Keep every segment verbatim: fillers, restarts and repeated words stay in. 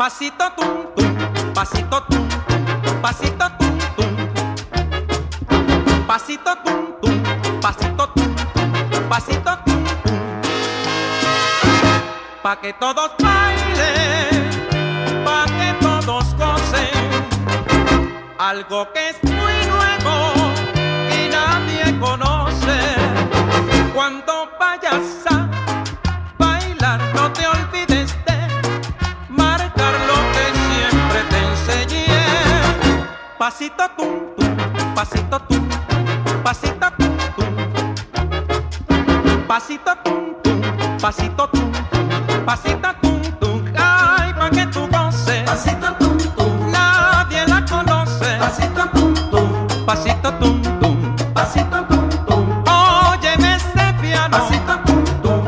Pasito tum tum, pasito tum tum, pasito tum tum. Pasito tum tum, pasito tum tum, pasito tum tum. Pa' que todos bailen, pa' que todos gocen. Algo que es muy nuevo y nadie conoce. Cuando vayas a bailar, no te olvides de marcar lo que siempre te enseñé. Pasito tum tum, pasito tum tum, pasito tum tum. Pasito tum tum, pasito tum tum, pasito tum tum. Ay, pa' que tú goces. Pasito tum tum, nadie la conoce. Pasito tum tum, pasito tum tum, pasito tum tum. Óyeme ese piano. Pasito tum tum.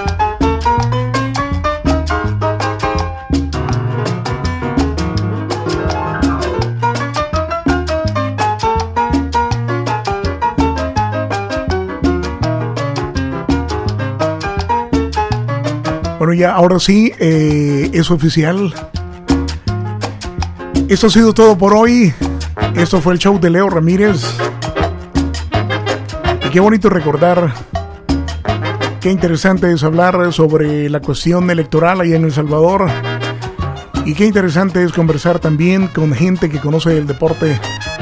Bueno, ya ahora sí, eh, es oficial. Esto ha sido todo por hoy. Esto fue el show de Leo Ramírez. Y qué bonito recordar. Qué interesante es hablar sobre la cuestión electoral allá en El Salvador. Y qué interesante es conversar también con gente que conoce el deporte.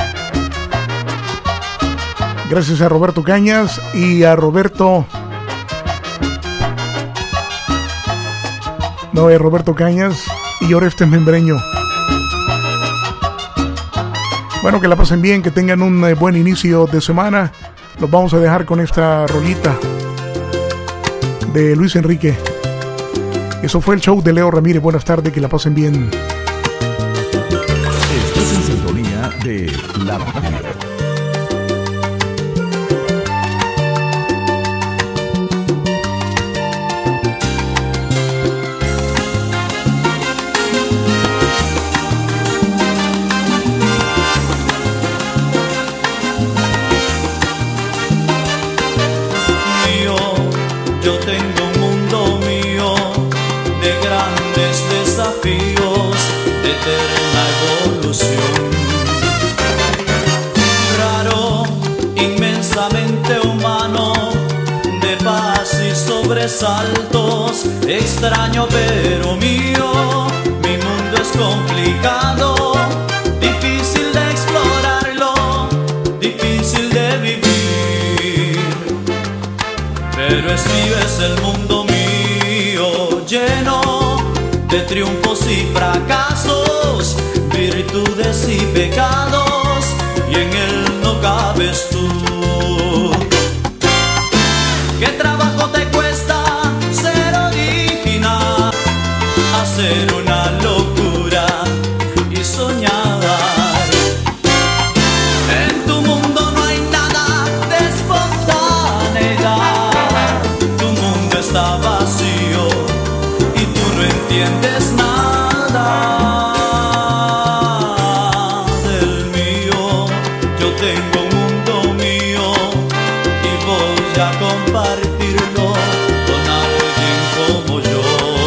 Gracias a Roberto Cañas y a Roberto... No, es Roberto Cañas y Oreste Membreño. Bueno, que la pasen bien, que tengan un eh, buen inicio de semana. Los vamos a dejar con esta rolita de Luis Enrique. Eso fue el show de Leo Ramírez. Buenas tardes, que la pasen bien. Estás en sintonía de La Radio. Yo tengo un mundo mío de grandes desafíos, de eterna evolución. Raro, inmensamente humano, de paz y sobresaltos. Extraño pero mío, mi mundo es complicado, difícil de explorarlo, difícil de vivir. Pero es mío, es el mundo mío, lleno de triunfos y fracasos, virtudes y pecados, y en él no cabes tú. ¿Qué trabajo te cuesta ser original? Hacer una locura y soñar. En tu mundo no hay nada de espontaneidad. Está vacío y tú no entiendes nada del mío. Yo tengo un mundo mío y voy a compartirlo con alguien como yo.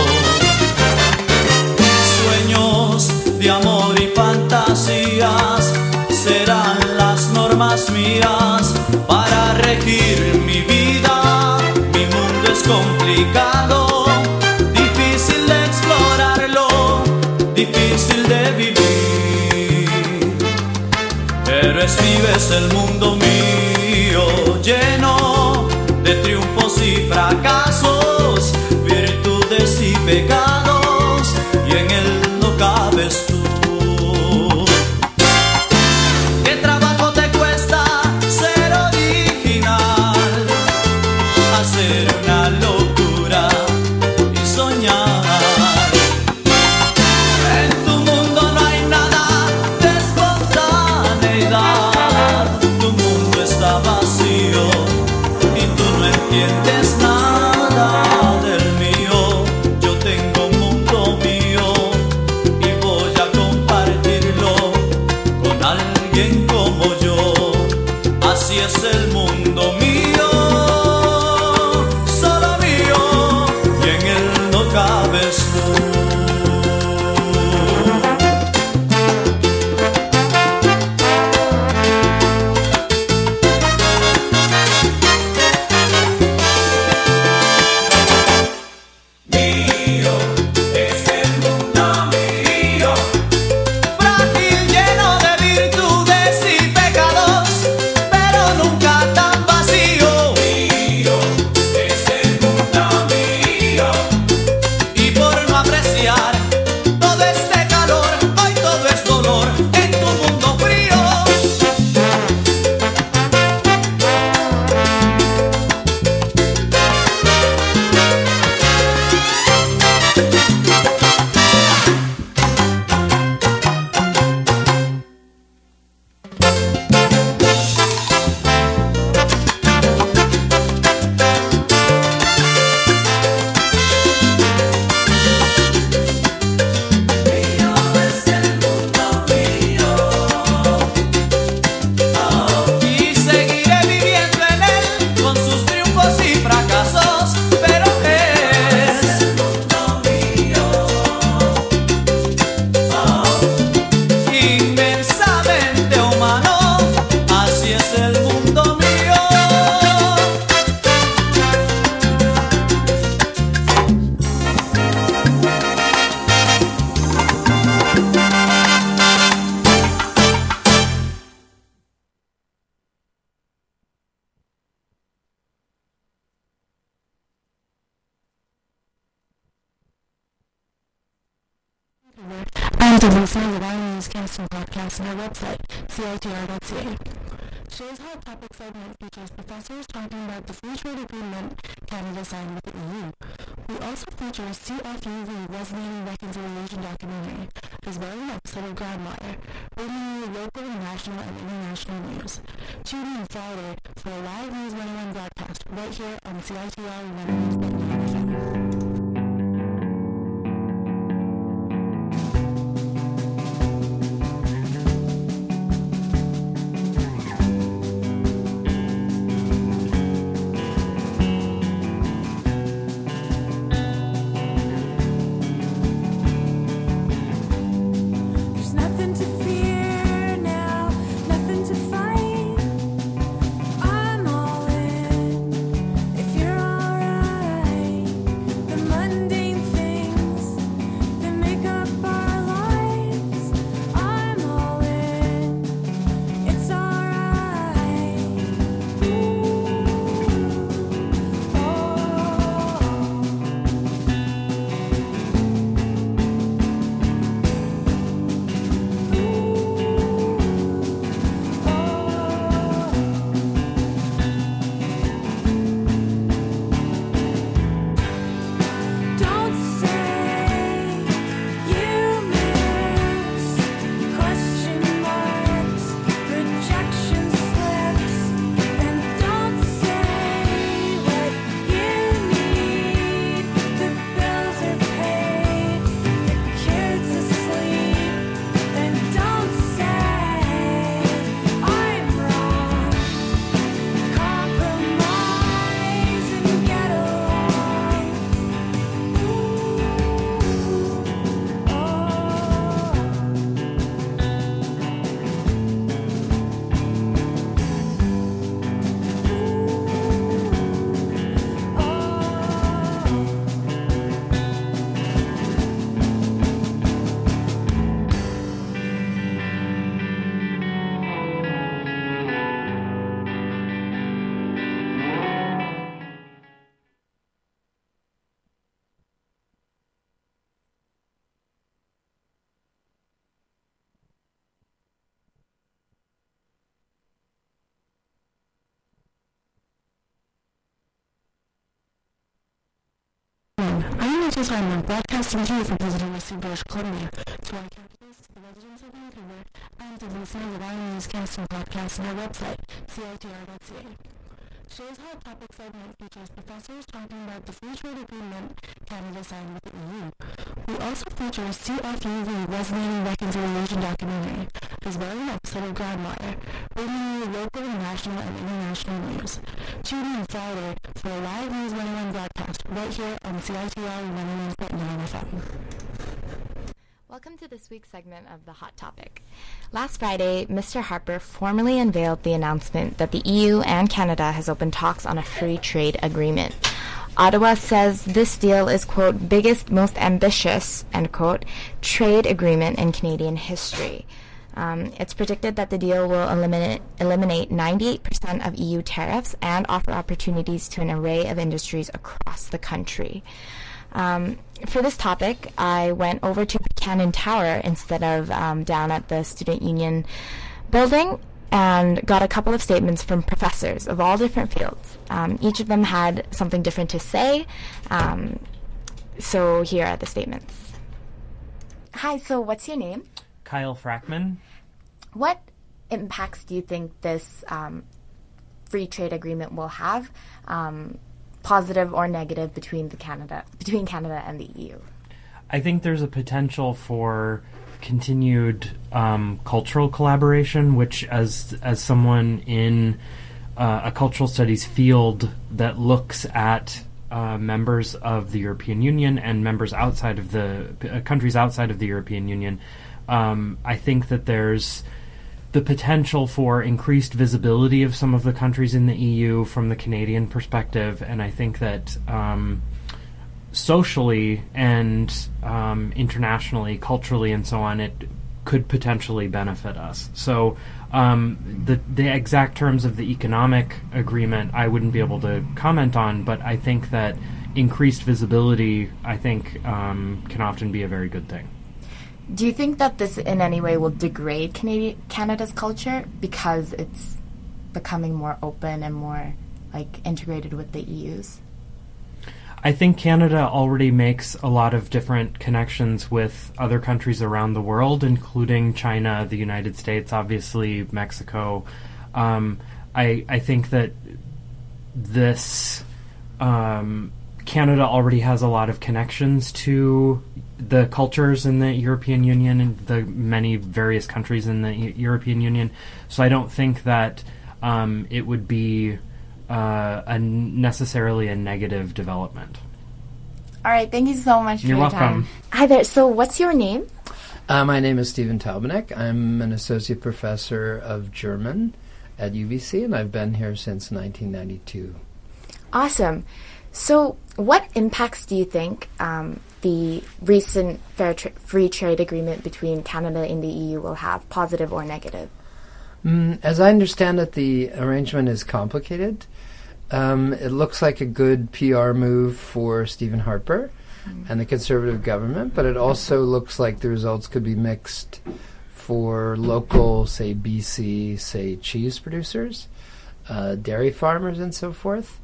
Sueños de amor y fantasías serán las normas mías para regir mi vida. Mi mundo es complicado, difícil de explorarlo, difícil de vivir. Pero es mío, es el mundo mío, lleno de triunfos y fracasos, virtudes y pecados, y en él no cabes tú. ¿Qué trabajo te cuesta ser original? Hacer una locura y soñar. En tu mundo no hay nada de espontaneidad. Tu mundo está vacío y tú no entiendes nada del mío. Yo tengo un And to listen to our newscasts and podcasts on our website, C I T R dot C A. Today's Hot Topic segment features professors talking about the free trade agreement Canada signed with the E U. We also feature C F U V Resonating Reconciliation documentary, as well as an episode of Groundwater, bringing you local, national, and international news. Tune in Friday for a live News one oh one broadcast right here on C I T R one oh one point nine F M. I'm Rachel Simon, broadcasting to you from President University of British Columbia, to our campuses, to the residents of Vancouver, and to listeners of our newscasts and podcasts on our website, C I T R dot C A. Today's Hot Topic segment features professors talking about the free trade agreement Canada signed with the E U. We also feature C F U V Resonating Reconciliation documentary, as well as an episode of Groundwater, bringing you local, national, and international news. Tune in Friday for a live News one oh one broadcast right here on C I T R one oh one point nine F M. Welcome to this week's segment of The Hot Topic. Last Friday, Mister Harper formally unveiled the announcement that the E U and Canada has opened talks on a free trade agreement. Ottawa says this deal is, quote, biggest, most ambitious, end quote, trade agreement in Canadian history. Um, it's predicted that the deal will eliminate, eliminate ninety-eight percent of E U tariffs and offer opportunities to an array of industries across the country. Um, for this topic, I went over to Buchanan Tower instead of um, down at the Student Union building and got a couple of statements from professors of all different fields. Um, each of them had something different to say. Um, so here are the statements. Hi, so what's your name? Kyle Frackman. What impacts do you think this um, free trade agreement will have, um, positive or negative, between the Canada between Canada and the E U? I think there's a potential for continued um, cultural collaboration, which, as as someone in uh, a cultural studies field that looks at uh, members of the European Union and members outside of the uh, countries outside of the European Union. Um, I think that there's the potential for increased visibility of some of the countries in the E U from the Canadian perspective, and I think that um, socially and um, internationally, culturally, and so on, it could potentially benefit us. So um, the the exact terms of the economic agreement I wouldn't be able to comment on, but I think that increased visibility, I think, um, can often be a very good thing. Do you think that this in any way will degrade Canadi- Canada's culture because it's becoming more open and more like integrated with the E U's? I think Canada already makes a lot of different connections with other countries around the world, including China, the United States, obviously Mexico. Um, I I think that this um, Canada already has a lot of connections to the cultures in the European Union and the many various countries in the e- European Union. So I don't think that um, it would be uh, a necessarily a negative development. All right, thank you so much for You're your welcome. time. Hi there. So what's your name? Uh, my name is Stephen Taubeneck. I'm an associate professor of German at U B C, and I've been here since nineteen ninety-two. Awesome. So what impacts do you think um, the recent fair tra- free trade agreement between Canada and the E U will have, positive or negative? Mm, as I understand it, the arrangement is complicated. Um, it looks like a good P R move for Stephen Harper mm. and the Conservative government, but it also looks like the results could be mixed for local, say, B C, say, cheese producers, uh, dairy farmers, and so forth.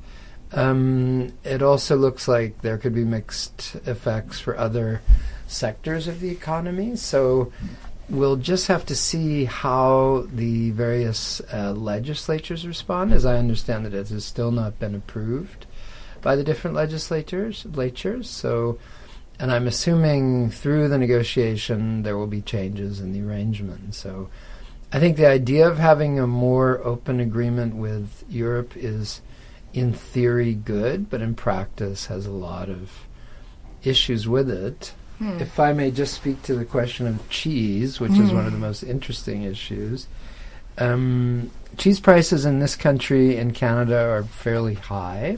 Um, it also looks like there could be mixed effects for other sectors of the economy. So we'll just have to see how the various uh, legislatures respond. As I understand it, it has still not been approved by the different legislatures. legislatures. So, and I'm assuming through the negotiation there will be changes in the arrangement. So I think the idea of having a more open agreement with Europe is in theory good, but in practice has a lot of issues with it. Hmm. If I may just speak to the question of cheese, which mm. is one of the most interesting issues. Um, cheese prices in this country and Canada are fairly high.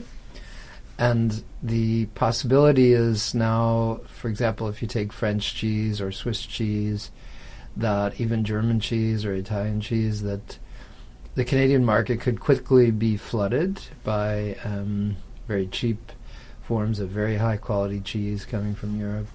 And the possibility is now, for example, if you take French cheese or Swiss cheese, that even German cheese or Italian cheese, that the Canadian market could quickly be flooded by um, very cheap forms of very high-quality cheese coming from Europe,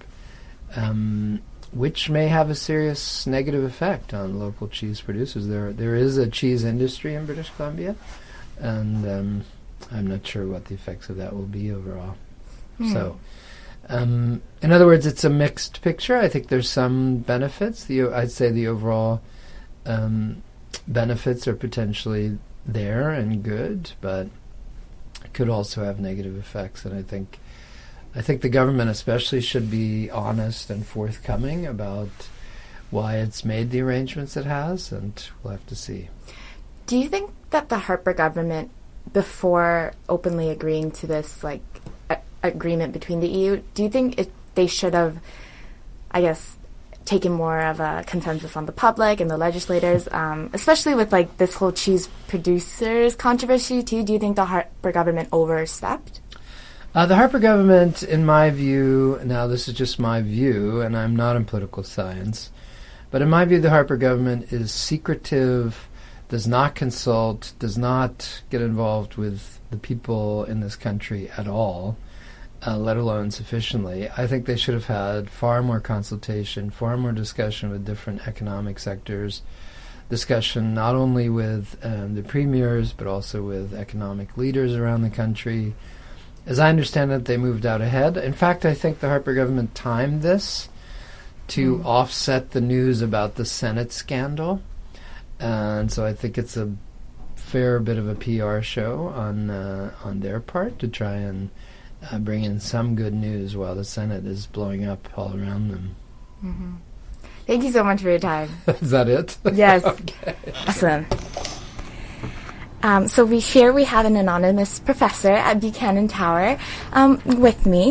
um, which may have a serious negative effect on local cheese producers. There, there is a cheese industry in British Columbia, and um, I'm not sure what the effects of that will be overall. Mm. So, um, in other words, it's a mixed picture. I think there's some benefits. The I'd say the overall um, benefits are potentially there and good, but it could also have negative effects. And I think, I think the government especially should be honest and forthcoming about why it's made the arrangements it has, and we'll have to see. Do you think that the Harper government, before openly agreeing to this like a- agreement between the E U, do you think it, they should have, I guess, taken more of a consensus on the public and the legislators, um, especially with like this whole cheese producers controversy too? Do you think the Harper government overstepped? Uh, the Harper government, in my view, now this is just my view, and I'm not in political science, but in my view, the Harper government is secretive, does not consult, does not get involved with the people in this country at all, uh, let alone sufficiently. I think they should have had far more consultation, far more discussion with different economic sectors, discussion not only with um, the premiers, but also with economic leaders around the country. As I understand it, they moved out ahead. In fact, I think the Harper government timed this to mm. offset the news about the Senate scandal. And so I think it's a fair bit of a P R show on uh, on their part to try and uh, bring in some good news while the Senate is blowing up all around them. Mm-hmm. Thank you so much for your time. Is that it? Yes. Okay. Awesome. Um, so we here we have an anonymous professor at Buchanan Tower um, with me.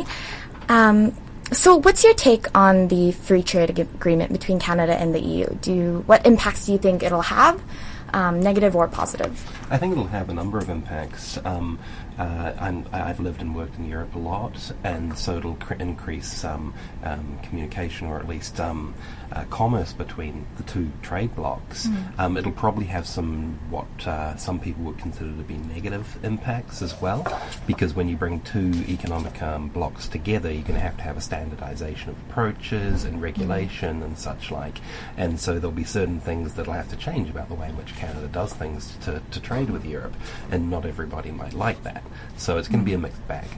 Um, so what's your take on the free trade ag- agreement between Canada and the E U? Do you, what impacts do you think it'll have, um, negative or positive? I think it'll have a number of impacts. Um, uh, I'm, I've lived and worked in Europe a lot, and so it'll cr- increase um, um, communication, or at least um, uh, commerce between the two trade blocs. Mm. Um, it'll probably have some what uh, some people would consider to be negative impacts as well, because when you bring two economic um, blocs together, you're going to have to have a standardization of approaches and regulation mm. and such like, and so there'll be certain things that'll have to change about the way in which Canada does things to, to trade with Europe, and not everybody might like that. So it's going to be a mixed bag.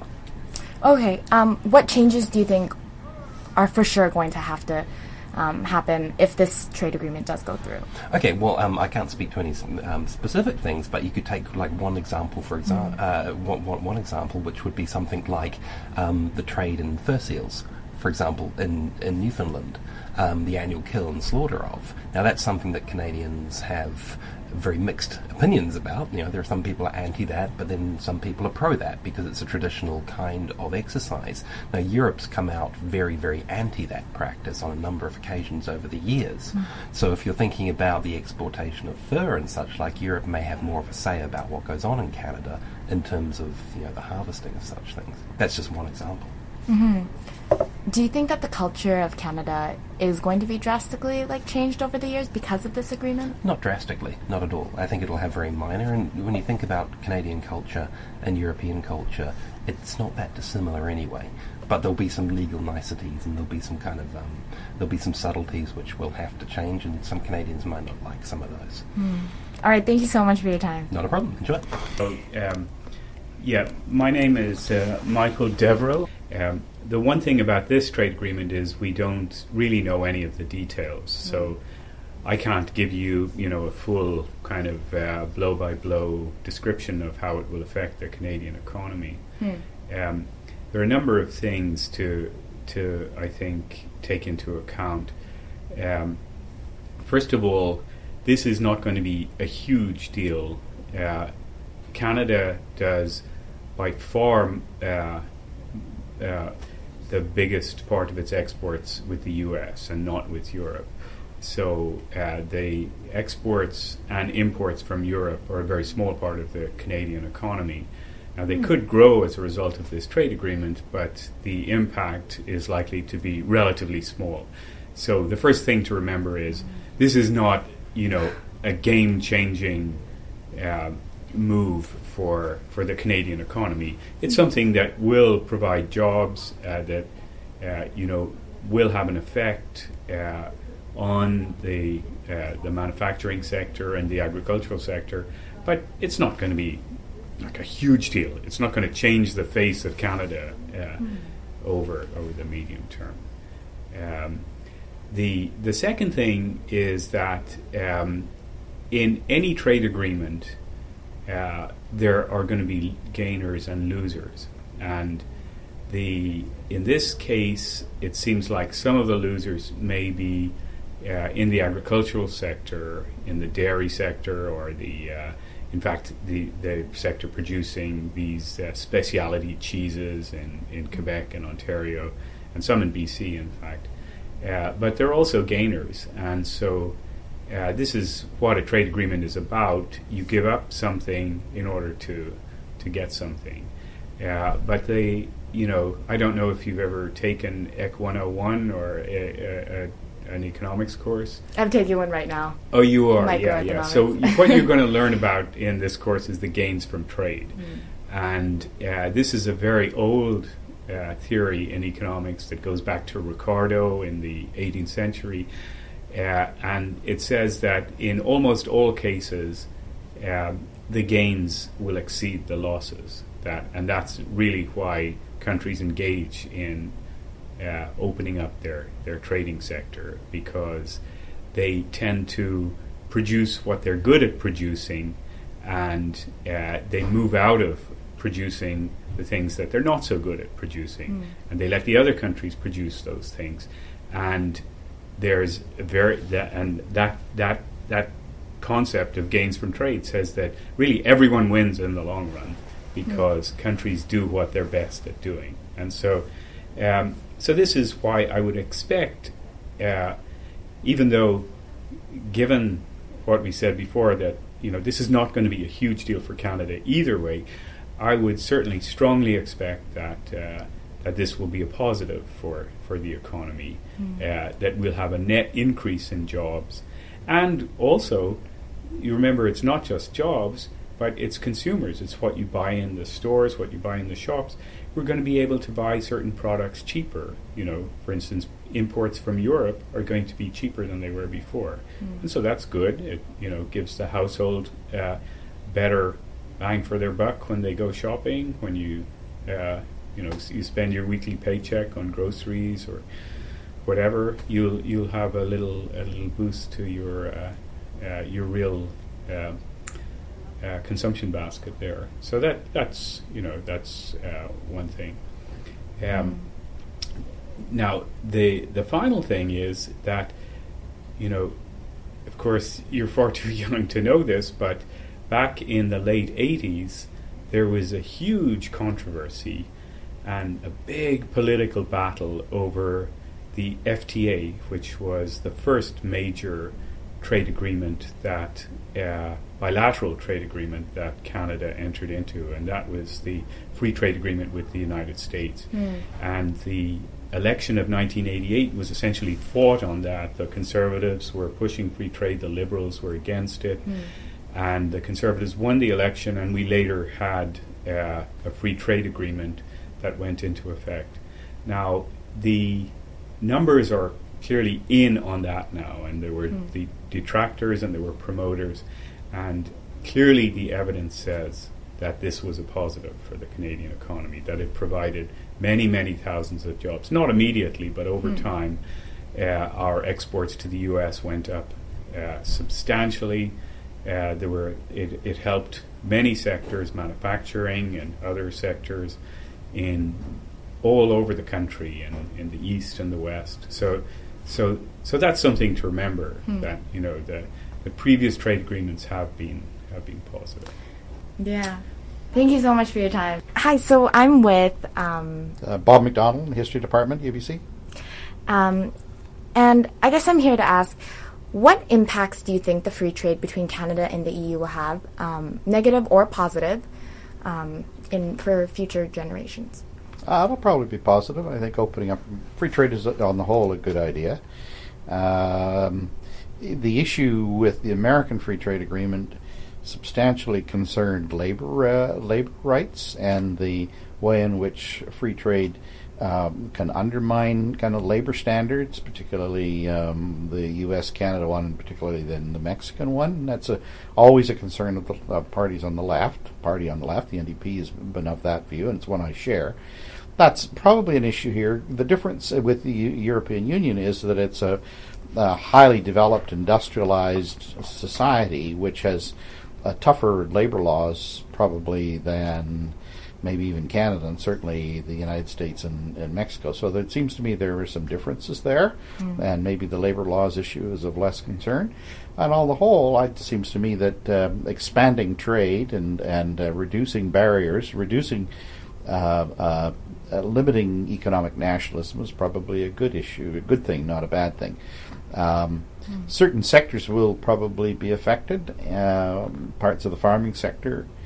Okay. Um, what changes do you think are for sure going to have to um, happen if this trade agreement does go through? Okay. Well, um, I can't speak to any um, specific things, but you could take like one example, for example, mm. uh, one, one, one example, which would be something like um, the trade in fur seals, for example, in in Newfoundland, um, the annual kill and slaughter of. Now, that's something that Canadians have very mixed opinions about. You know, there are some people are anti that, but then some people are pro that because it's a traditional kind of exercise. Now, Europe's come out very, very anti that practice on a number of occasions over the years. Mm. So if you're thinking about the exportation of fur and such, like, Europe may have more of a say about what goes on in Canada in terms of, you know, the harvesting of such things. That's just one example. Mm-hmm. Do you think that the culture of Canada is going to be drastically like changed over the years because of this agreement? Not drastically, not at all. I think it'll have very minor, and when you think about Canadian culture and European culture, it's not that dissimilar anyway. But there'll be some legal niceties, and there'll be some kind of um, there'll be some subtleties which will have to change, and some Canadians might not like some of those. Mm. All right, thank you so much for your time. Not a problem. Enjoy. So, um, yeah, my name is uh, Michael Devereux. Um, the one thing about this trade agreement is we don't really know any of the details. Mm. So I can't give you, you know, a full kind of uh, blow-by-blow description of how it will affect the Canadian economy. Mm. Um, there are a number of things to, to I think, take into account. Um, first of all, this is not going to be a huge deal. Uh, Canada does by far uh, uh, the biggest part of its exports with the U S and not with Europe. So uh, the exports and imports from Europe are a very small part of the Canadian economy. Now, they mm. could grow as a result of this trade agreement, but the impact is likely to be relatively small. So the first thing to remember is this is not, you know, a game-changing uh, move for for the Canadian economy. It's something that will provide jobs, uh, that uh, you know will have an effect uh, on the uh, the manufacturing sector and the agricultural sector, but it's not going to be like a huge deal. It's not going to change the face of Canada uh, mm. over over the medium term. Um, the the second thing is that um, in any trade agreement, uh, there are going to be gainers and losers, and the in this case, it seems like some of the losers may be uh, in the agricultural sector, in the dairy sector, or the uh, in fact the the sector producing these uh, specialty cheeses in in Quebec and Ontario, and some in B C, in fact. Uh, but there are also gainers, and so uh, this is what a trade agreement is about. You give up something in order to to get something, Uh, but they, you know, I don't know if you've ever taken E C one oh one or a, a, a, an economics course. I'm taking one right now. Oh, you are? Yeah, yeah. So Microeconomics. what you're going to learn about in this course is the gains from trade. Mm. And uh, this is a very old uh, theory in economics that goes back to Ricardo in the eighteenth century. Uh, and it says that in almost all cases, uh, the gains will exceed the losses. That, and that's really why countries engage in uh, opening up their, their trading sector, because they tend to produce what they're good at producing, and uh, they move out of producing the things that they're not so good at producing, mm. and they let the other countries produce those things. And there's a very that, and that that that concept of gains from trade says that really everyone wins in the long run, because mm. countries do what they're best at doing. And so um, so this is why I would expect, uh, even though given what we said before, that you know this is not going to be a huge deal for Canada either way, I would certainly strongly expect that uh, that this will be a positive for, for the economy, mm. uh, that we'll have a net increase in jobs. And also, you remember, it's not just jobs, but it's consumers. It's what you buy in the stores, what you buy in the shops. We're going to be able to buy certain products cheaper. You know, for instance, imports from Europe are going to be cheaper than they were before. Mm. And so that's good. It, you know, gives the household uh, better bang for their buck when they go shopping, when you, uh, you know, s- you spend your weekly paycheck on groceries or whatever, you'll you'll have a little a little boost to your uh, uh, your real uh, uh, consumption basket there. So that that's you know that's uh, one thing. Um, mm. Now the the final thing is that, you know, of course you're far too young to know this, but back in the late eighties, there was a huge controversy and a big political battle over the F T A, which was the first major trade agreement that, uh, bilateral trade agreement that Canada entered into, and that was the free trade agreement with the United States. Mm. And the election of nineteen eighty-eight was essentially fought on that. The Conservatives were pushing free trade, the Liberals were against it. Mm. And the Conservatives won the election, and we later had uh, a free trade agreement that went into effect. Now, the numbers are clearly in on that now, and there were mm. the detractors and there were promoters, and clearly the evidence says that this was a positive for the Canadian economy, that it provided many, many thousands of jobs. Not immediately, but over mm. time, uh, our exports to the U S went up uh, substantially. Uh, there were it, it helped many sectors, manufacturing and other sectors, in all over the country, and in the east and the west. So, so, so that's something to remember. Hmm. That you know the the previous trade agreements have been have been positive. Yeah. Thank you so much for your time. Hi. So I'm with um, uh, Bob McDonald, History Department, U B C. Um, and I guess I'm here to ask, what impacts do you think the free trade between Canada and the E U will have, um, negative or positive, um, in for future generations? Uh, it'll probably be positive. I think opening up free trade is, on the whole, a good idea. Um, the issue with the American Free Trade Agreement substantially concerned labor uh, labor rights and the way in which free trade Um, can undermine kind of labor standards, particularly um, the U S Canada one, and particularly then the Mexican one. That's a, always a concern of the uh, parties on the left. Party on the left, the N D P, has been of that view, and it's one I share. That's probably an issue here. The difference with the U- European Union is that it's a, a highly developed, industrialized society, which has uh, tougher labor laws probably than maybe even Canada, and certainly the United States and, and Mexico. So there, it seems to me there are some differences there, mm. and maybe the labor laws issue is of less concern. And on the whole, it seems to me that um, expanding trade and, and uh, reducing barriers, reducing, uh, uh, uh, limiting economic nationalism is probably a good issue, a good thing, not a bad thing. Um, mm. Certain sectors will probably be affected, uh, parts of the farming sector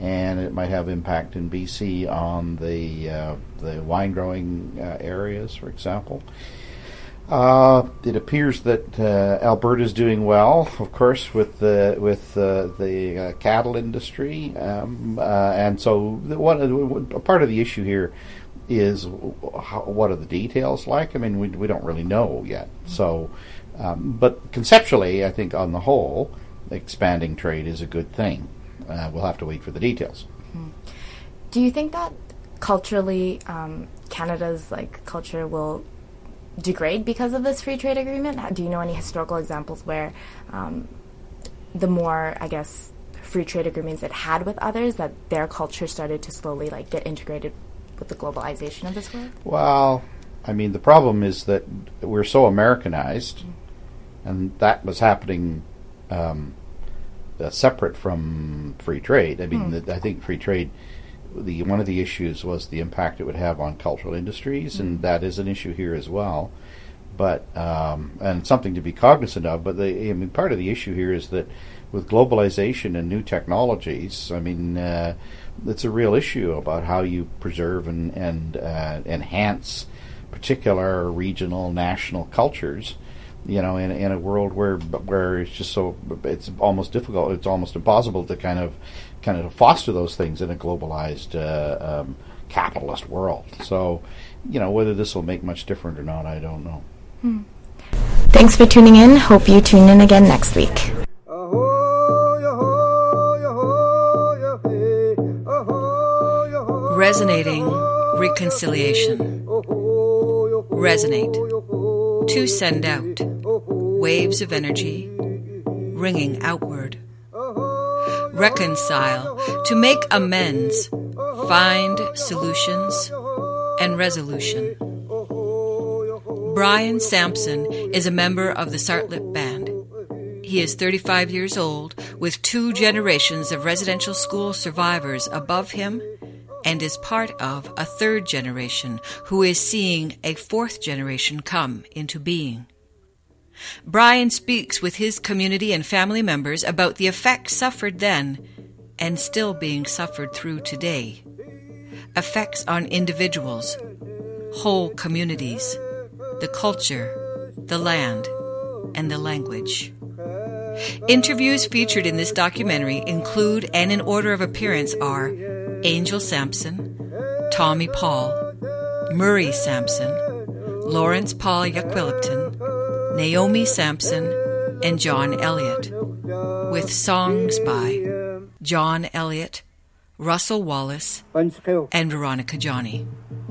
and it might have impact in B C on the uh, the wine growing uh, areas, for example. Uh, it appears that uh, Alberta is doing well, of course, with the with uh, the uh, cattle industry, um, uh, and so the, one a part of the issue here is how, what are the details like? I mean, we we don't really know yet. So, um, but conceptually, I think on the whole, expanding trade is a good thing. Uh, we'll have to wait for the details. Mm-hmm. Do you think that culturally, um, Canada's like culture will degrade because of this free trade agreement? Do you know any historical examples where um, the more, I guess, free trade agreements it had with others, that their culture started to slowly like get integrated with the globalization of this world? Well, I mean, the problem is that we're so Americanized, mm-hmm. and that was happening um, uh, separate from free trade. I mean, mm. the, I think free trade, the one of the issues was the impact it would have on cultural industries, mm-hmm. and that is an issue here as well. But um, and something to be cognizant of. But the, I mean, part of the issue here is that with globalization and new technologies, I mean, uh, it's a real issue about how you preserve and and uh, enhance particular regional, national cultures. You know, in in a world where where it's just so it's almost difficult, it's almost impossible to kind of kind of foster those things in a globalized uh, um, capitalist world. So, you know, whether this will make much difference or not, I don't know. Hmm. Thanks for tuning in. Hope you tune in again next week. Resonating reconciliation. Resonate. To send out. Waves of energy. Ringing outward. Reconcile. To make amends. Find solutions and resolution. Brian Sampson is a member of the Sartlip Band. He is thirty-five years old, with two generations of residential school survivors above him, and is part of a third generation who is seeing a fourth generation come into being. Brian speaks with his community and family members about the effects suffered then and still being suffered through today. Effects on individuals, whole communities, the culture, the land, and the language. Interviews featured in this documentary include, and in order of appearance are, Angel Sampson, Tommy Paul, Murray Sampson, Lawrence Paul Yaquillipton, Naomi Sampson, and John Elliott, with songs by John Elliott, Russell Wallace, and Veronica Johnny.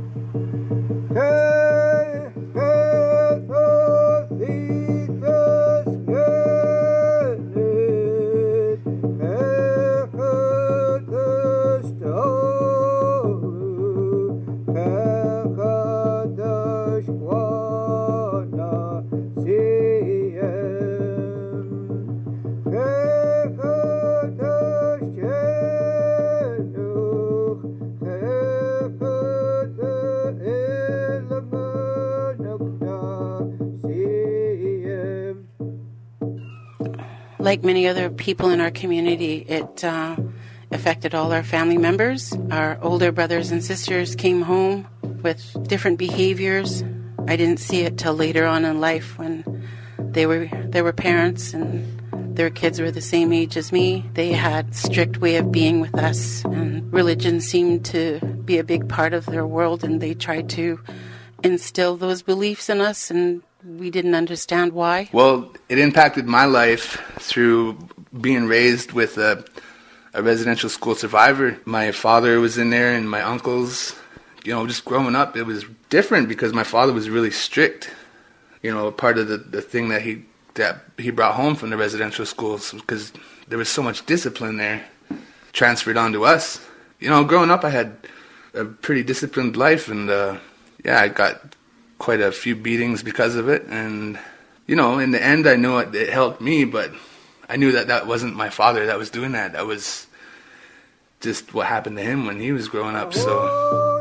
Like many other people in our community, it uh, affected all our family members. Our older brothers and sisters came home with different behaviors. I didn't see it till later on in life when they were they were parents and their kids were the same age as me. They had a strict way of being with us, and religion seemed to be a big part of their world, and they tried to instill those beliefs in us, and we didn't understand why. Well, it impacted my life through being raised with a, a residential school survivor. My father was in there and my uncles. You know, just growing up, it was different because my father was really strict. You know, part of the, the thing that he that he brought home from the residential schools, because there was so much discipline there transferred onto us. You know, growing up, I had a pretty disciplined life, and uh, yeah, I got quite a few beatings because of it, and you know, in the end I knew it, it helped me, but I knew that that wasn't my father that was doing that. That was just what happened to him when he was growing up. So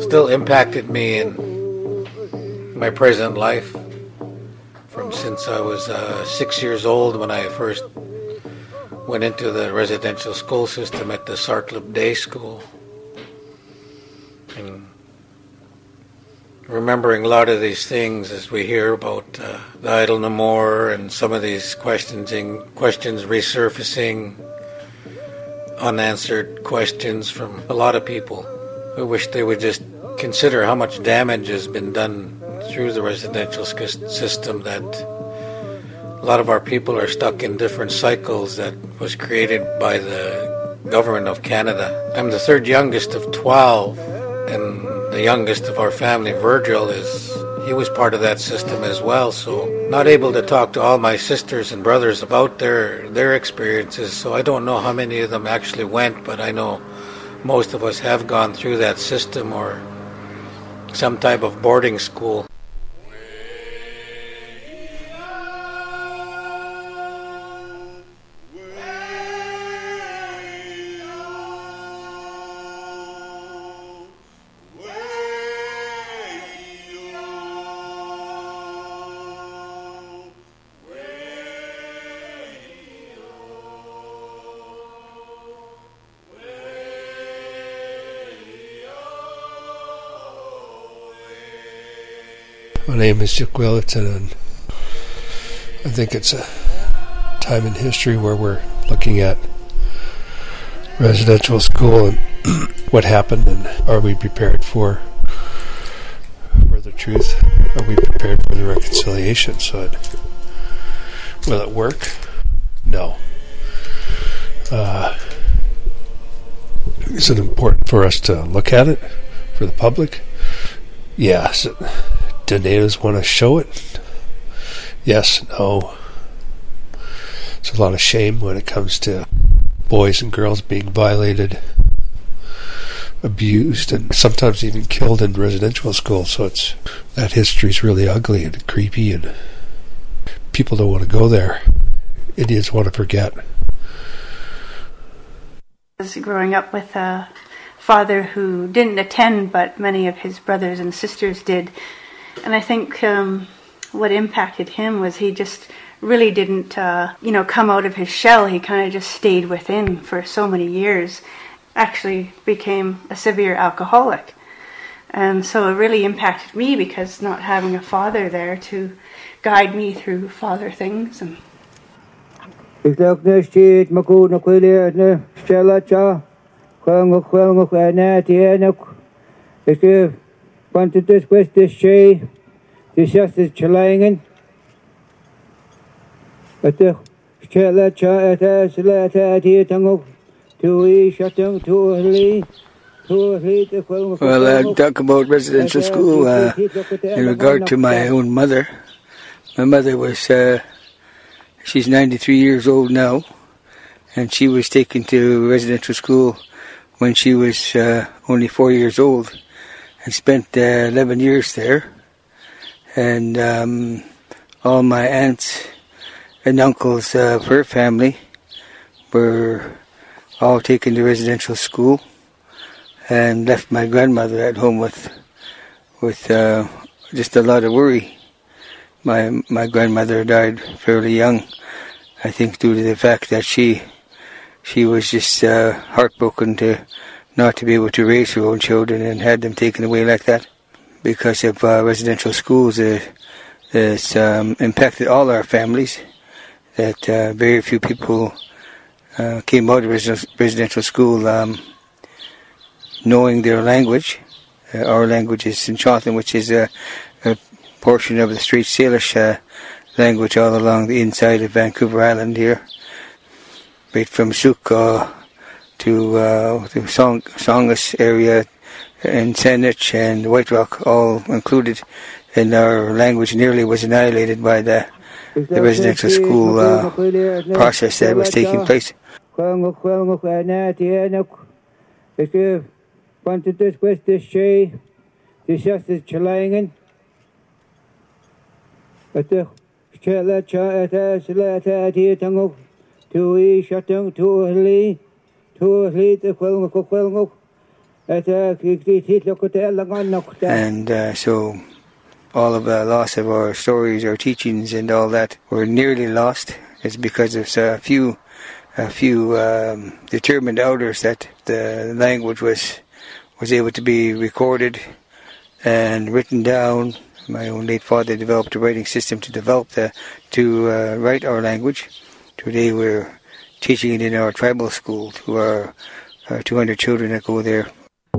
still impacted me in my present life from since I was uh, six years old when I first went into the residential school system at the Sartlip Day School. And remembering a lot of these things as we hear about uh, the Idle No More and some of these questions, questions resurfacing, unanswered questions from a lot of people. I wish they would just consider how much damage has been done through the residential system, that a lot of our people are stuck in different cycles that was created by the government of Canada. I'm the third youngest of twelve, and the youngest of our family, Virgil, is he was part of that system as well, so not able to talk to all my sisters and brothers about their their experiences, so I don't know how many of them actually went, but I know most of us have gone through that system or some type of boarding school. My name is Dick Willerton, and I think it's a time in history where we're looking at residential school and what happened, and are we prepared for for the truth? Are we prepared for the reconciliation? So, it, will it work? No. Uh, is it important for us to look at it for the public? Yes. Do natives want to show it? Yes, no. There's a lot of shame when it comes to boys and girls being violated, abused, and sometimes even killed in residential schools. So it's that history's really ugly and creepy, and people don't want to go there. Indians want to forget. I was growing up with a father who didn't attend, but many of his brothers and sisters did. And I think um, what impacted him was he just really didn't, uh, you know, come out of his shell. He kind of just stayed within for so many years. Actually became a severe alcoholic. And so it really impacted me because not having a father there to guide me through father things. And Quantitas questas che disastas chalangan ata chela cha ata slata ti tango tui shatang tuali Well, uh, talk about residential school uh, in regard to my own mother. My mother was, uh, she's ninety-three years old now, and she was taken to residential school when she was uh, only four years old. I spent uh, eleven years there, and um, all my aunts and uncles uh, of her family were all taken to residential school, and left my grandmother at home with with uh, just a lot of worry. My my grandmother died fairly young, I think, due to the fact that she she was just uh, heartbroken to not to be able to raise her own children and had them taken away like that. Because of uh, residential schools, uh, it's um, impacted all our families, that uh, very few people uh, came out of residential school um, knowing their language. Uh, our language is Sinchantan, which is a, a portion of the Straight Salish uh, language all along the inside of Vancouver Island here, right from Suka to uh, the Song, Songus area and Saanich and White Rock, all included, and our language nearly was annihilated by the, the residential school uh, process that was taking place. And uh, so all of the loss of our stories, our teachings, and all that were nearly lost. It's because of a few, a few um, determined elders that the language was was able to be recorded and written down. My own late father developed a writing system to develop the to uh, write our language. Today we're teaching it in our tribal school to our, our two hundred children that go there.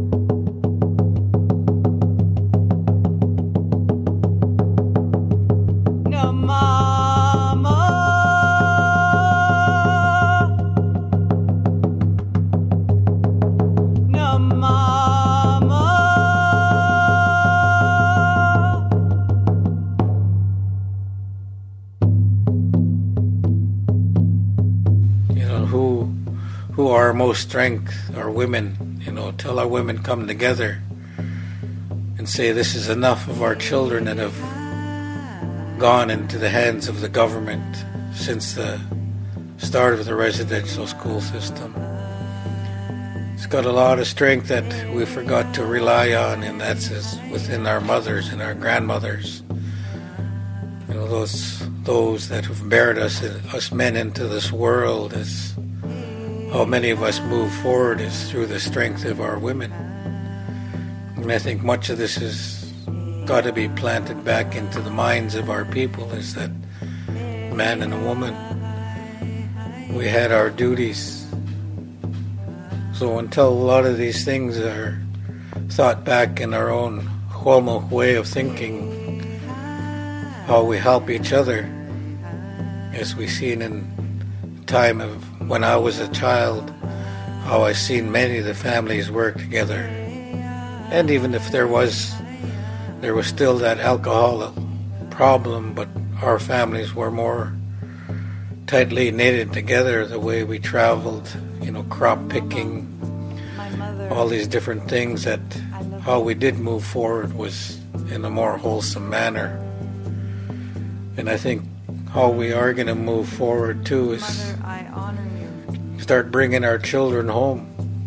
Our most strength are women, you know, till our women come together and say this is enough of our children that have gone into the hands of the government since the start of the residential school system. It's got a lot of strength that we forgot to rely on, and that's within our mothers and our grandmothers. You know, those those that have buried us, us men into this world. Is how many of us move forward is through the strength of our women. And I think much of this has got to be planted back into the minds of our people, is that man and a woman, we had our duties. So until a lot of these things are thought back in our own Hwalmo way of thinking, how we help each other, as we've seen in the time of when I was a child, how I seen many of the families work together. And even if there was, there was still that alcohol problem, but our families were more tightly knitted together, the way we traveled, you know, crop picking, all these different things, that how we did move forward was in a more wholesome manner. And I think how we are going to move forward too is start bringing our children home.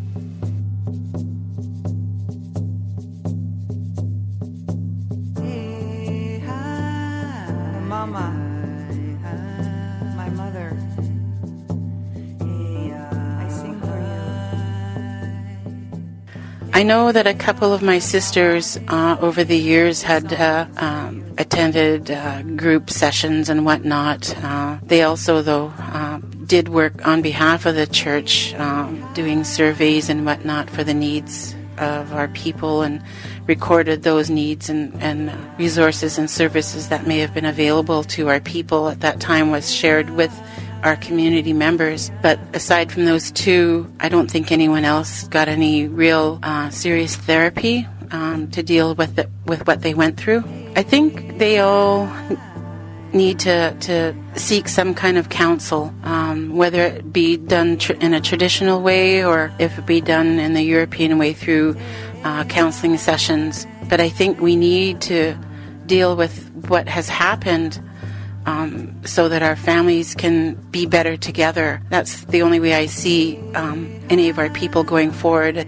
Mama, my mother, I sing for you. I know that a couple of my sisters uh, over the years had uh, um, attended uh, group sessions and whatnot. Uh, they also, though, uh, did work on behalf of the church, um, doing surveys and whatnot for the needs of our people, and recorded those needs and, and resources and services that may have been available to our people at that time was shared with our community members. But aside from those two, I don't think anyone else got any real uh, serious therapy um, to deal with it, with what they went through. I think they all need to, to seek some kind of counsel, um, whether it be done tr- in a traditional way or if it be done in the European way through uh, counseling sessions. But I think we need to deal with what has happened um, so that our families can be better together. That's the only way I see um, any of our people going forward.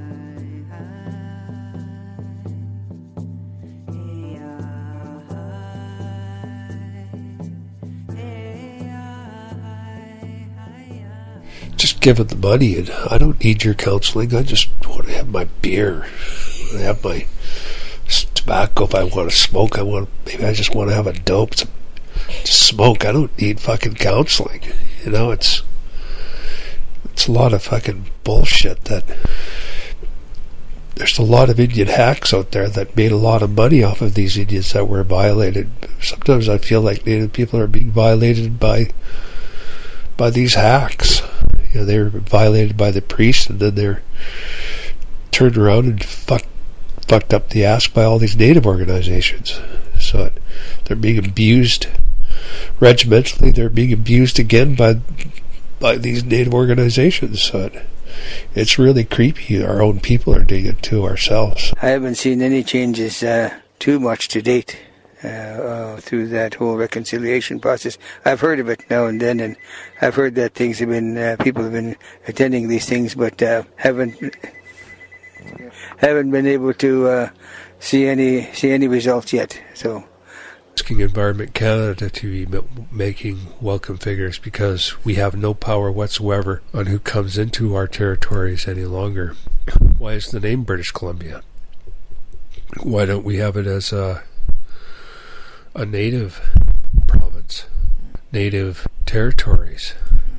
Just give it the money, and I don't need your counseling. I just want to have my beer. I want to have my tobacco. If I want to smoke, I want maybe I just want to have a dope to, to smoke. I don't need fucking counseling. You know, it's it's a lot of fucking bullshit. That there's a lot of Indian hacks out there that made a lot of money off of these Indians that were violated. Sometimes I feel like Native people are being violated by by these hacks. You know, they're violated by the priests, and then they're turned around and fuck, fucked up the ass by all these Native organizations. So it, they're being abused regimentally. They're being abused again by by these Native organizations. So it, it's really creepy. Our own people are doing it to ourselves. I haven't seen any changes uh, too much to date. Uh, uh, through that whole reconciliation process. I've heard of it now and then, and I've heard that things have been, uh, people have been attending these things, but uh, haven't haven't been able to uh, see any see any results yet. So, asking Environment Canada to be m- making welcome figures because we have no power whatsoever on who comes into our territories any longer. Why is the name British Columbia? Why don't we have it as a a native province, native territories?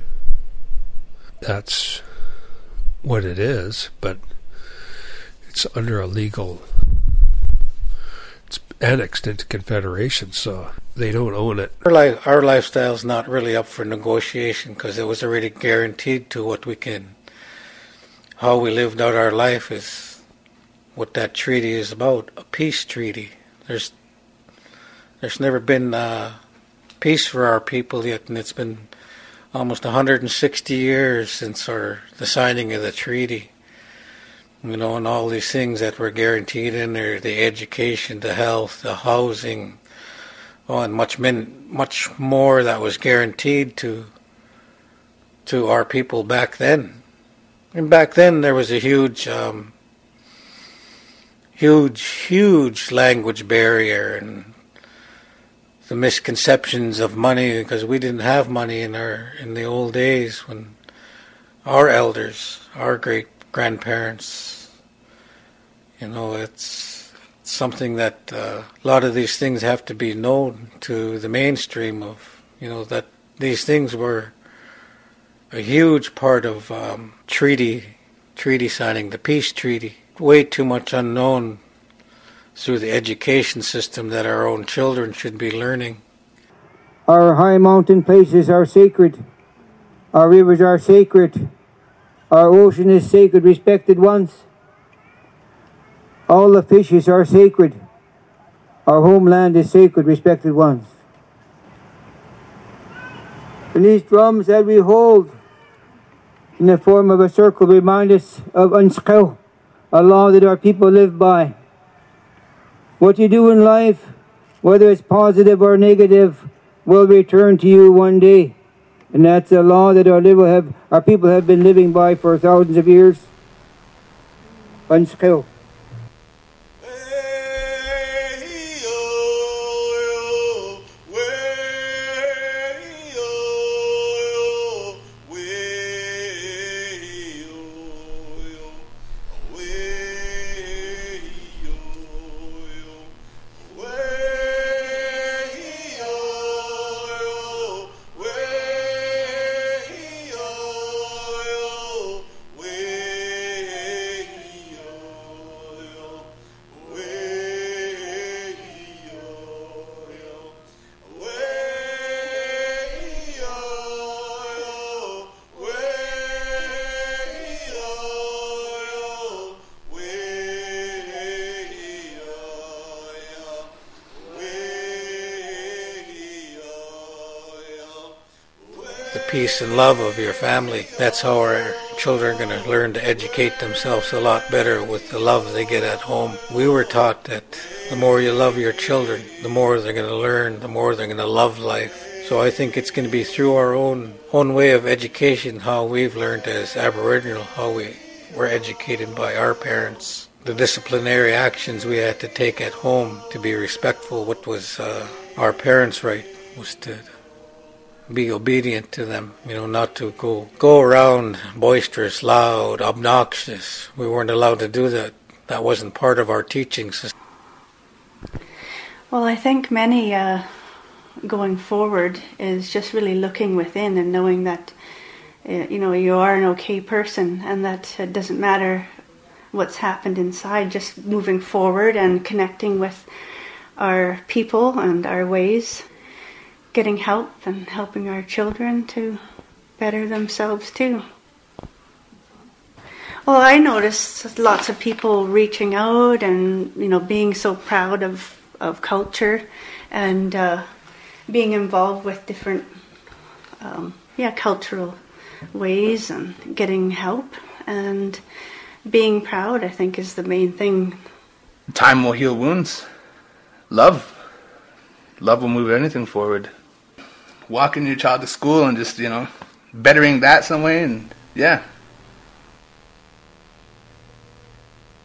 That's what it is, but it's under a legal, it's annexed into Confederation, so they don't own it. Our, li- our lifestyle's not really up for negotiation because it was already guaranteed to what we can, how we lived out our life is what that treaty is about, a peace treaty. There's there's never been uh, peace for our people yet, and it's been almost one hundred sixty years since our the signing of the treaty. You know, and all these things that were guaranteed in there, the education, the health, the housing, oh, and much men, much more that was guaranteed to to our people back then. And back then there was a huge, um, huge, huge language barrier and the misconceptions of money, because we didn't have money in our in the old days when our elders, our great grandparents, you know, it's something that uh, a lot of these things have to be known to the mainstream of, you know, that these things were a huge part of um, treaty treaty signing, the peace treaty. Way too much unknown through the education system that our own children should be learning. Our high mountain places are sacred. Our rivers are sacred. Our ocean is sacred, respected ones. All the fishes are sacred. Our homeland is sacred, respected ones. And these drums that we hold in the form of a circle remind us of Unskil, a law that our people live by. What you do in life, whether it's positive or negative, will return to you one day. And that's a law that our, live have, our people have been living by for thousands of years. Unskil. Peace and love of your family. That's how our children are going to learn to educate themselves a lot better with the love they get at home. We were taught that the more you love your children, the more they're going to learn, the more they're going to love life. So I think it's going to be through our own own way of education, how we've learned as Aboriginal, how we were educated by our parents. The disciplinary actions we had to take at home to be respectful. What was uh, our parents' right was to be obedient to them, you know, not to go go around boisterous, loud, obnoxious. We weren't allowed to do that. That wasn't part of our teaching system. Well, I think many uh, going forward is just really looking within and knowing that, uh, you know, you are an okay person and that it doesn't matter what's happened inside, just moving forward and connecting with our people and our ways, getting help and helping our children to better themselves too. Well, I noticed lots of people reaching out and, you know, being so proud of, of culture and uh, being involved with different, um, yeah, cultural ways and getting help. And being proud, I think, is the main thing. Time will heal wounds. Love. Love will move anything forward. Walking your child to school and just, you know, bettering that some way, and yeah.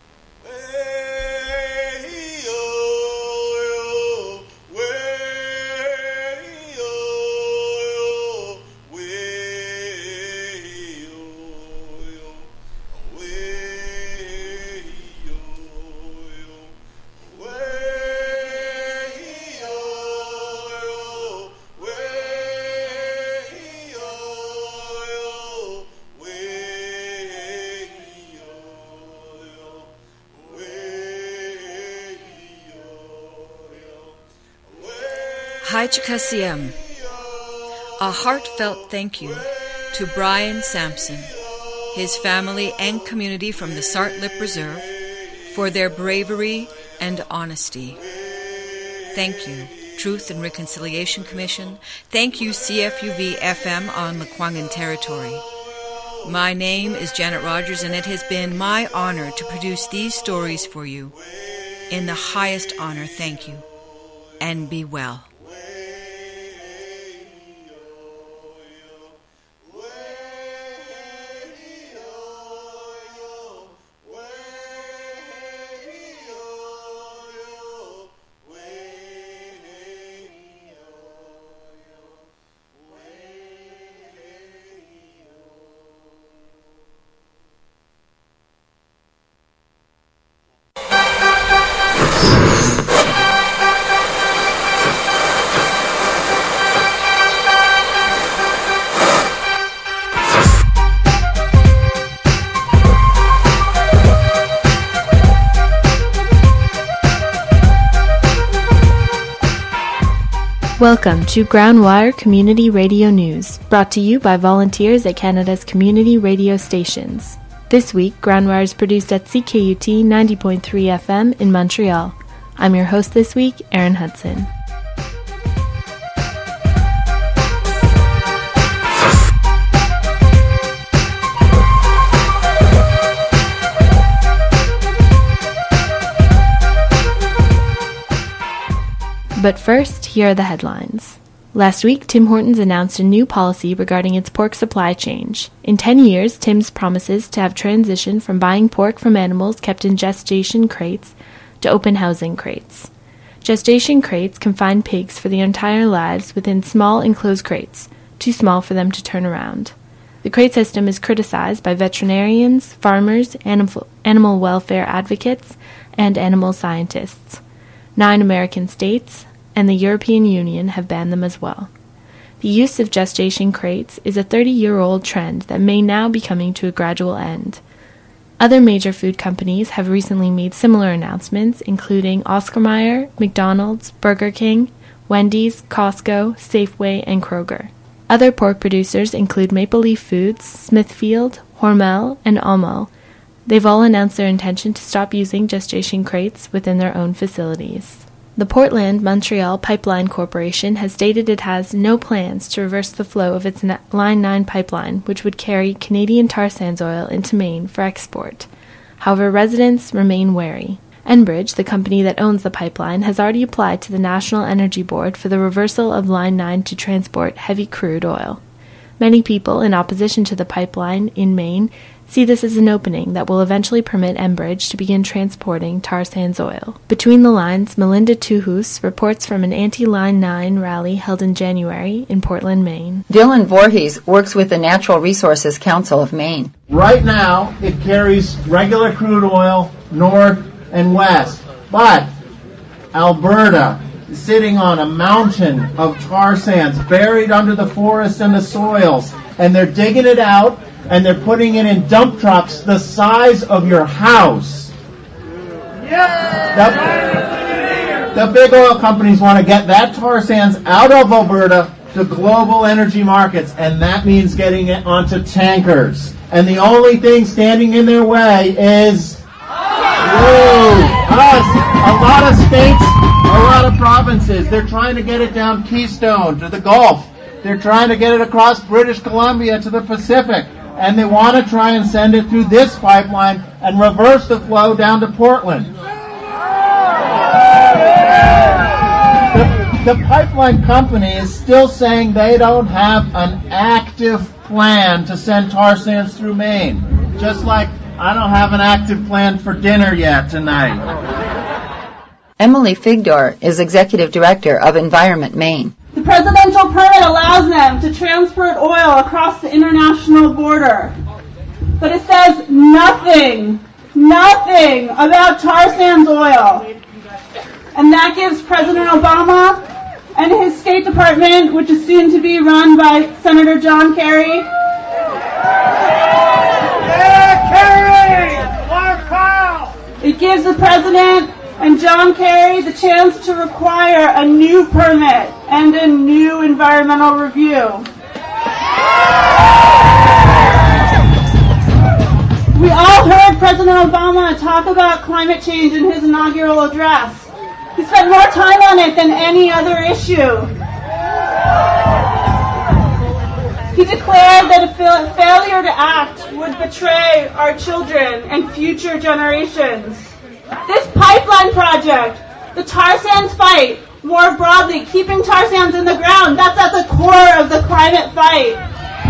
Kahichikasiem. A heartfelt thank you to Brian Sampson, his family and community from the Sartlip Reserve for their bravery and honesty. Thank you, Truth and Reconciliation Commission. Thank you, C F U V F M on Lekwungen territory. My name is Janet Rogers, and it has been my honor to produce these stories for you. In the highest honor, thank you, and be well. Welcome to Groundwire Community Radio News, brought to you by volunteers at Canada's community radio stations. This week, Groundwire is produced at C K U T ninety point three F M in Montreal. I'm your host this week, Erin Hudson. But first, here are the headlines. Last week, Tim Hortons announced a new policy regarding its pork supply chain. In ten years, Tim's promises to have transitioned from buying pork from animals kept in gestation crates to open housing crates. Gestation crates confine pigs for their entire lives within small enclosed crates, too small for them to turn around. The crate system is criticized by veterinarians, farmers, animal, animal welfare advocates, and animal scientists. Nine American states and the European Union have banned them as well. The use of gestation crates is a thirty-year-old trend that may now be coming to a gradual end. Other major food companies have recently made similar announcements, including Oscar Mayer, McDonald's, Burger King, Wendy's, Costco, Safeway, and Kroger. Other pork producers include Maple Leaf Foods, Smithfield, Hormel, and Almo. They've all announced their intention to stop using gestation crates within their own facilities. The Portland-Montreal Pipeline Corporation has stated it has no plans to reverse the flow of its Line nine pipeline, which would carry Canadian tar sands oil into Maine for export. However, residents remain wary. Enbridge, the company that owns the pipeline, has already applied to the National Energy Board for the reversal of Line nine to transport heavy crude oil. Many people in opposition to the pipeline in Maine see this as an opening that will eventually permit Enbridge to begin transporting tar sands oil. Between the lines, Melinda Tuhus reports from an anti-Line nine rally held in January in Portland, Maine. Dylan Voorhees works with the Natural Resources Council of Maine. Right now, it carries regular crude oil north and west, but Alberta is sitting on a mountain of tar sands buried under the forest and the soils, and they're digging it out and they're putting it in dump trucks the size of your house. Yeah. The, the big oil companies want to get that tar sands out of Alberta to global energy markets, and that means getting it onto tankers. And the only thing standing in their way is whoa, us. A lot of states, a lot of provinces, they're trying to get it down Keystone to the Gulf. They're trying to get it across British Columbia to the Pacific. And they want to try and send it through this pipeline and reverse the flow down to Portland. The, the pipeline company is still saying they don't have an active plan to send tar sands through Maine. Just like I don't have an active plan for dinner yet tonight. Emily Figdor is Executive Director of Environment Maine. The presidential permit allows them to transport oil across the international border. But it says nothing, nothing about tar sands oil. And that gives President Obama and his State Department, which is soon to be run by Senator John Kerry. Yeah, Kerry! Mark Powell! It gives the President and John Kerry the chance to require a new permit and a new environmental review. We all heard President Obama talk about climate change in his inaugural address. He spent more time on it than any other issue. He declared that a fa- failure to act would betray our children and future generations. This pipeline project, the tar sands fight, more broadly, keeping tar sands in the ground, that's at the core of the climate fight.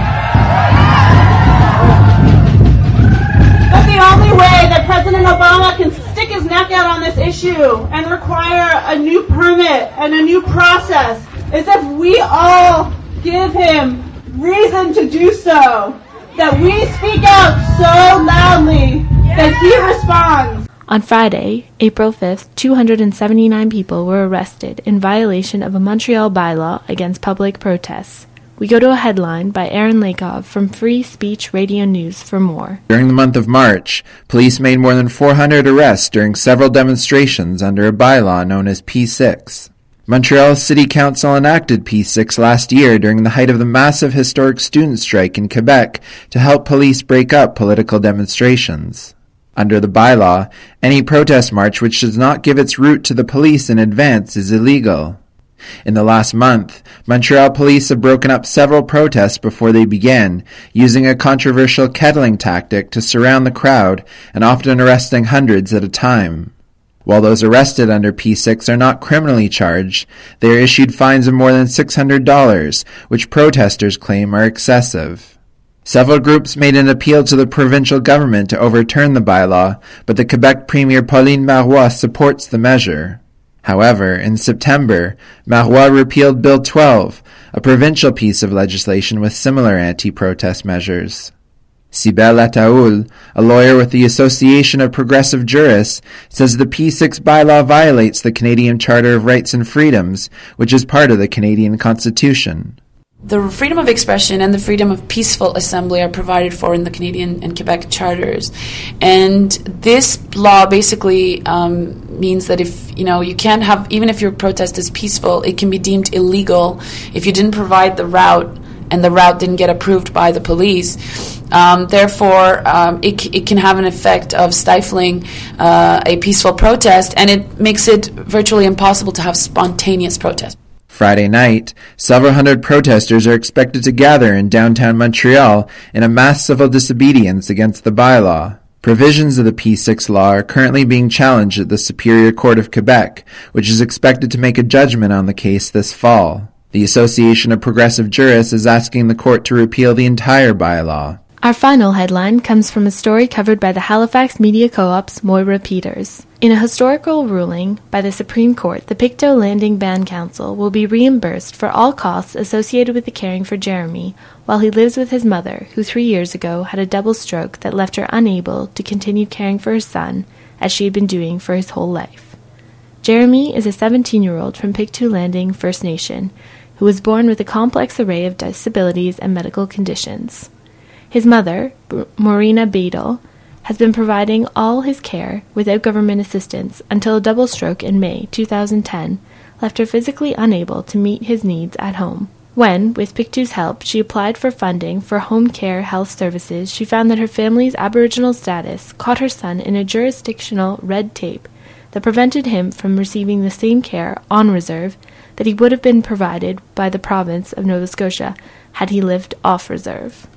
But the only way that President Obama can stick his neck out on this issue and require a new permit and a new process is if we all give him reason to do so, that we speak out so loudly that he responds. On Friday, April fifth, two hundred seventy-nine people were arrested in violation of a Montreal bylaw against public protests. We go to a headline by Aaron Lakov from Free Speech Radio News for more. During the month of March, police made more than four hundred arrests during several demonstrations under a bylaw known as P six. Montreal's City Council enacted P six last year during the height of the massive historic student strike in Quebec to help police break up political demonstrations. Under the bylaw, any protest march which does not give its route to the police in advance is illegal. In the last month, Montreal police have broken up several protests before they began, using a controversial kettling tactic to surround the crowd and often arresting hundreds at a time. While those arrested under P six are not criminally charged, they are issued fines of more than six hundred dollars, which protesters claim are excessive. Several groups made an appeal to the provincial government to overturn the bylaw, but the Quebec Premier Pauline Marois supports the measure. However, in September, Marois repealed Bill twelve, a provincial piece of legislation with similar anti-protest measures. Cybelle Lataoul, a lawyer with the Association of Progressive Jurists, says the P six bylaw violates the Canadian Charter of Rights and Freedoms, which is part of the Canadian Constitution. The freedom of expression and the freedom of peaceful assembly are provided for in the Canadian and Quebec charters. And this law basically um, means that if, you know, you can't have, even if your protest is peaceful, it can be deemed illegal if you didn't provide the route and the route didn't get approved by the police. Um, therefore, um, it, c- it can have an effect of stifling uh, a peaceful protest, and it makes it virtually impossible to have spontaneous protest. Friday night, several hundred protesters are expected to gather in downtown Montreal in a mass civil disobedience against the bylaw. Provisions of the P six law are currently being challenged at the Superior Court of Quebec, which is expected to make a judgment on the case this fall. The Association of Progressive Jurists is asking the court to repeal the entire bylaw. Our final headline comes from a story covered by the Halifax Media Co-op's Moira Peters. In a historical ruling by the Supreme Court, the Pictou Landing Band Council will be reimbursed for all costs associated with the caring for Jeremy while he lives with his mother, who three years ago had a double stroke that left her unable to continue caring for her son as she had been doing for his whole life. Jeremy is a seventeen-year-old from Pictou Landing First Nation who was born with a complex array of disabilities and medical conditions. His mother, Morena Badel, has been providing all his care without government assistance until a double stroke in May two thousand ten left her physically unable to meet his needs at home. When, with Pictou's help, she applied for funding for home care health services, she found that her family's Aboriginal status caught her son in a jurisdictional red tape that prevented him from receiving the same care on reserve that he would have been provided by the province of Nova Scotia had he lived off reserve.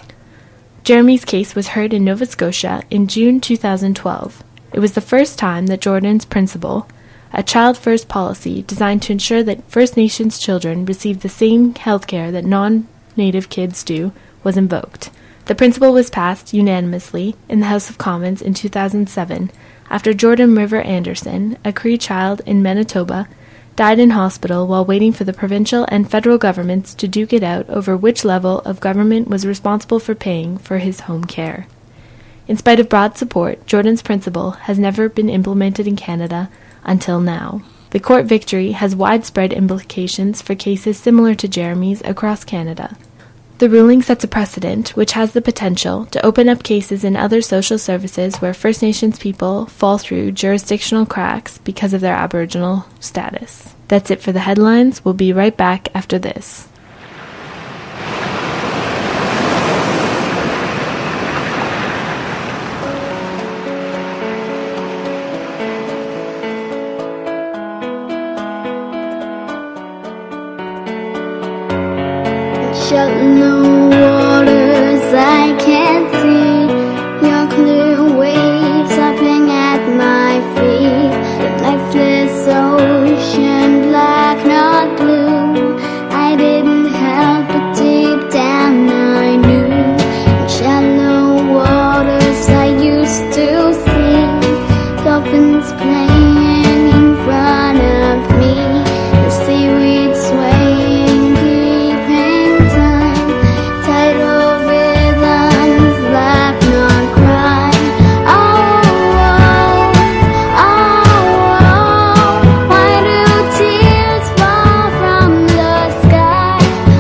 Jeremy's case was heard in Nova Scotia in June two thousand twelve. It was the first time that Jordan's principle, a child-first policy designed to ensure that First Nations children receive the same health care that non-Native kids do, was invoked. The principle was passed unanimously in the House of Commons in two thousand seven after Jordan River Anderson, a Cree child in Manitoba, died in hospital while waiting for the provincial and federal governments to duke it out over which level of government was responsible for paying for his home care. In spite of broad support, Jordan's principle has never been implemented in Canada until now. The court victory has widespread implications for cases similar to Jeremy's across Canada. The ruling sets a precedent which has the potential to open up cases in other social services where First Nations people fall through jurisdictional cracks because of their Aboriginal status. That's it for the headlines. We'll be right back after this. Shallow waters I can't see, your clear waves lapping at my feet, the lifeless ocean, black not blue. I didn't help but deep down I knew. In shallow waters I used to see dolphins playing in front of me, the seaweed swaying, keeping time, tidal rhythms, laugh not cry. Oh, oh, oh, oh, why do tears fall from the sky?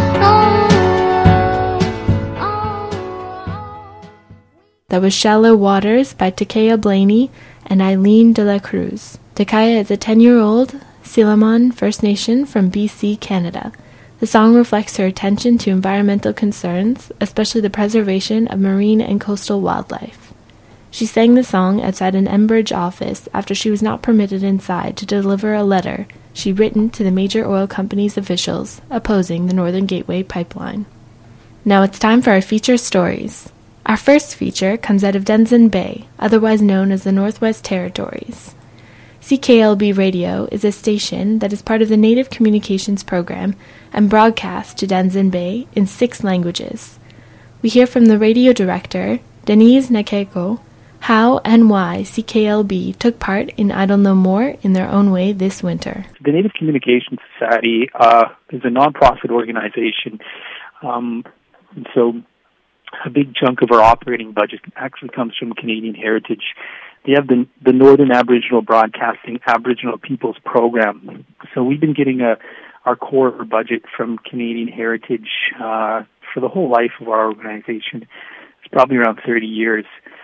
Oh, That was Shallow Waters by Takaya Blaney and Eileen de la Cruz. Takaya is a ten-year-old Silamon First Nation from B C, Canada. The song reflects her attention to environmental concerns, especially the preservation of marine and coastal wildlife. She sang the song outside an Enbridge office after she was not permitted inside to deliver a letter she'd written to the major oil company's officials opposing the Northern Gateway pipeline. Now it's time for our feature stories. Our first feature comes out of Denison Bay, otherwise known as the Northwest Territories. C K L B Radio is a station that is part of the Native Communications Program and broadcasts to Denison Bay in six languages. We hear from the radio director, Denise Nakeko, how and why C K L B took part in Idle No More in their own way this winter. The Native Communications Society uh, is a nonprofit organization, um, and so a big chunk of our operating budget actually comes from Canadian Heritage. They have the, the Northern Aboriginal Broadcasting Aboriginal Peoples Program. So we've been getting a, our core budget from Canadian Heritage uh, for the whole life of our organization. It's probably around thirty years.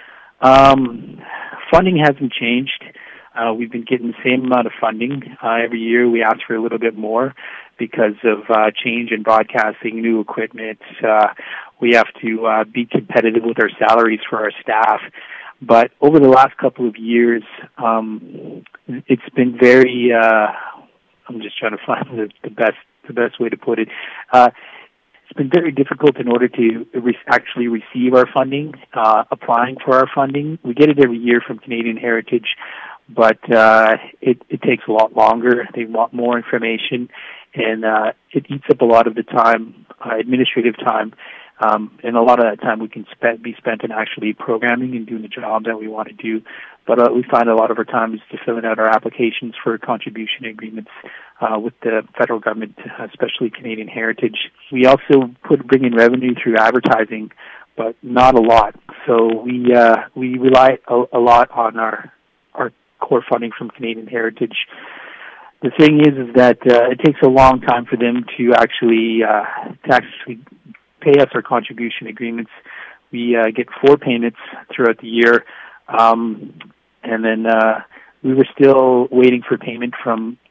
Um, funding hasn't changed. Uh, we've been getting the same amount of funding. Uh, every year we ask for a little bit more because of uh, change in broadcasting, new equipment. Uh, we have to uh, be competitive with our salaries for our staff. But over the last couple of years, um, it's been very, uh, I'm just trying to find the, the best the best way to put it. Uh, it's been very difficult in order to re- actually receive our funding, uh, applying for our funding. We get it every year from Canadian Heritage, but uh, it, it takes a lot longer. They want more information, and uh, it eats up a lot of the time, uh, administrative time. Um, and a lot of that time we can spend, be spent in actually programming and doing the job that we want to do. But uh, we find a lot of our time is to filling out our applications for contribution agreements uh, with the federal government, especially Canadian Heritage. We also put bring in revenue through advertising, but not a lot. So we uh, we rely a, a lot on our our core funding from Canadian Heritage. The thing is, is that uh, it takes a long time for them to actually uh, to actually pay us our contribution agreements. We uh, get four payments throughout the year, um, and then uh, we were still waiting for payment from